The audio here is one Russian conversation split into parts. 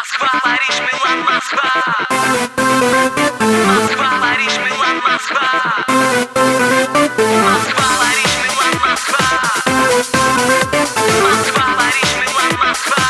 Москва, Париж, Милан, Москва. Москва, Париж, Милан, Москва. Москва, Париж, Милан, Москва. Москва, Париж, Милан, Москва.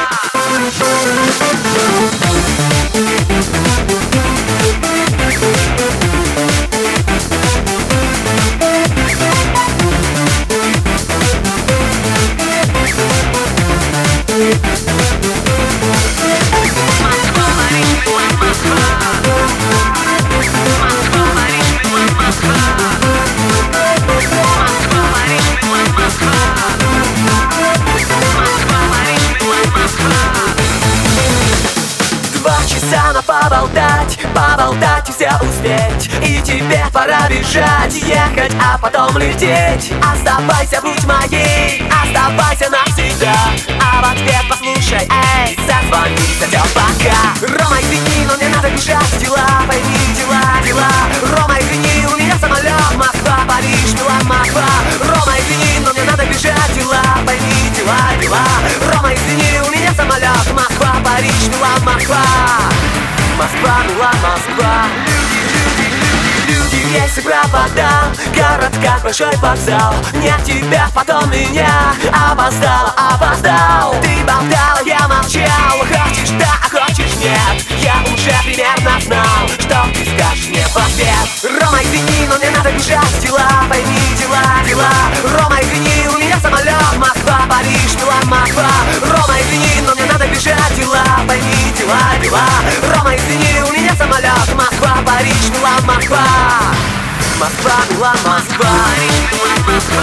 Часа поболтать, поболтать и все успеть. И тебе пора бежать, ехать, а потом лететь. Оставайся, будь моей, оставайся навсегда. А в ответ послушай, эй, созвонись, все пока. Рома, извини, но мне надо бежать, дела, пойми, дела. Рома, извини, у меня самолет, Москва, Париж, Милан, Москва. Рома, извини, но мне надо бежать, дела, пойми, дела. Рома, извини, у меня самолет, Москва, Париж, Милан, Москва. Москва, Милан, Москва. Люди, есть игра вода. Город как большой вокзал. Нет тебя, потом меня. Опоздал. Ты болтала, я молчал. Хочешь да, а хочешь нет. Я уже примерно знал, что ты скажешь мне в ответ. Рома, извини, но мне надо бежать, дела, пойми, дела. Рома, извини, у меня самолет, Москва, Париж, Милан, Москва. Рома, извини, но мне надо бежать, дела, пойми, дела. Рома, извини, у меня самолет, Москва, Париж, Милан, Москва. Москва, Милан, Москва. Москва,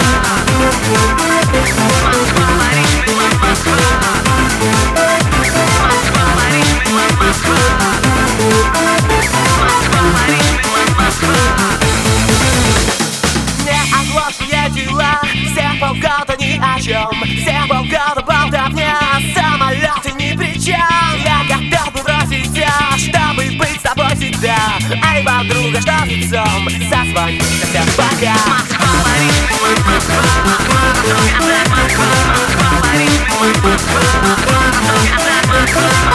Париж, Милан, Москва. Москва, Париж, Милан, Москва. Москва, Париж, Милан, Москва. Неотложные дела, все полгода ни о чем. Все полгода болтовня, самолеты ни при чем. Я готов был бросить все, чтобы быть с тобой всегда. Эй, подруга, что с лицом? Созвонись, все пока. Москва, Париж, Милан, Москва. Москва, Париж, Милан, Москва. Москва, Париж, Милан, Москва.